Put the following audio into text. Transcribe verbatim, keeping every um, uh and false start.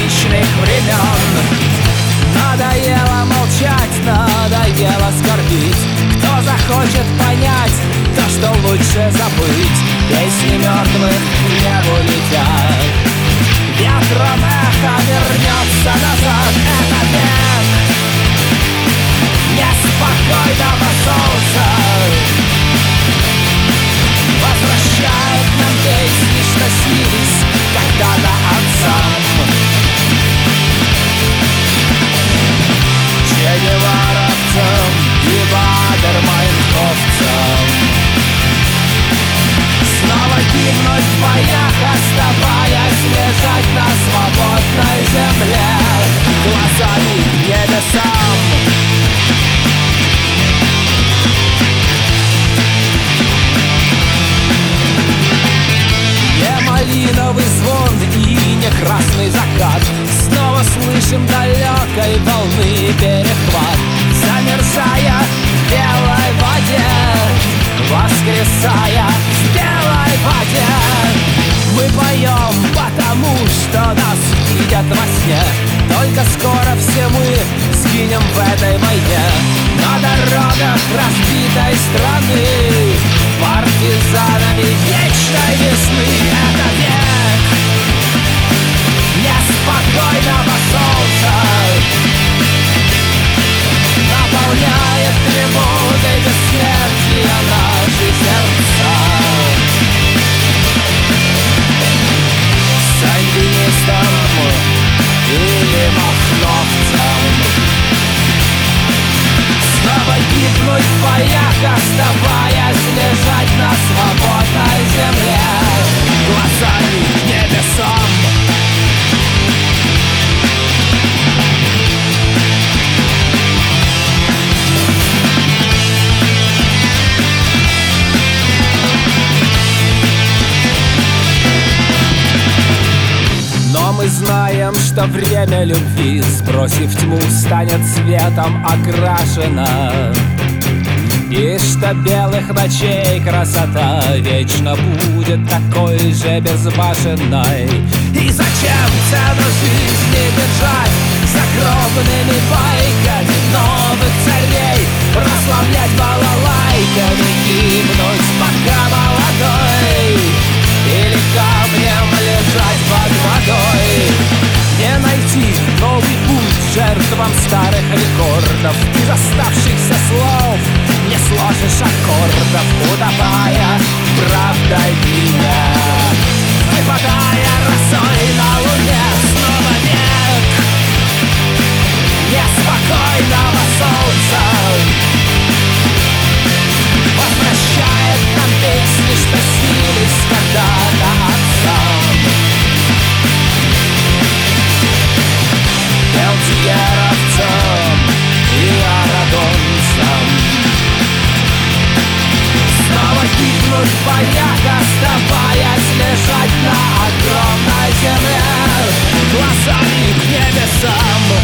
античных времен. Надоело молчать, надоело скорбить. Кто захочет понять то, что лучше забыть? Песни мертвых в небо летят, ветром эхо вернется назад. Это век неспокойного солнца возвращает нам песни, что снились когда-то отцам. Че Геваровцам и бадермайнхофцам снова гибнуть в боях, оставаясь лежать на свободной земле глазами к небесам. Не малиновый звон и не красный закат, снова слышим далекой волны перехват. Замерзая в белой воде, воскресая в белой воде, мы поем, потому что нас видят во сне. Только скоро все мы сгинем в этой войне. На дорогах разбитой страны партизанами вечной весны. Это век неспокойного солнца наполняет тревогой бессмертия наши сердца. Сандинистам или махновцам снова гибнуть в боях, оставаясь лежать на свободной земле глазами к небесам. Но мы знаем, что время любви, сбросив тьму, станет светом окрашена, и что белых ночей красота вечно будет такой же безбашенной. И зачем цену жизни держать загробными байками новых царей, прославлять балалайками, гибнуть пока молодой, или камнем лежать под водой? Не найти новый путь жертвам старых рекордов, из оставшихся слов не сложишь аккордов, утопая правдой дня, выпадая росой на луне. Снова век неспокойного солнца возвращает нам песни, что снились когда-то отцам. Белтьеровцам и арадонцам снова гибнуть в боях, оставаясь лежать на огромной земле глазами к небесам.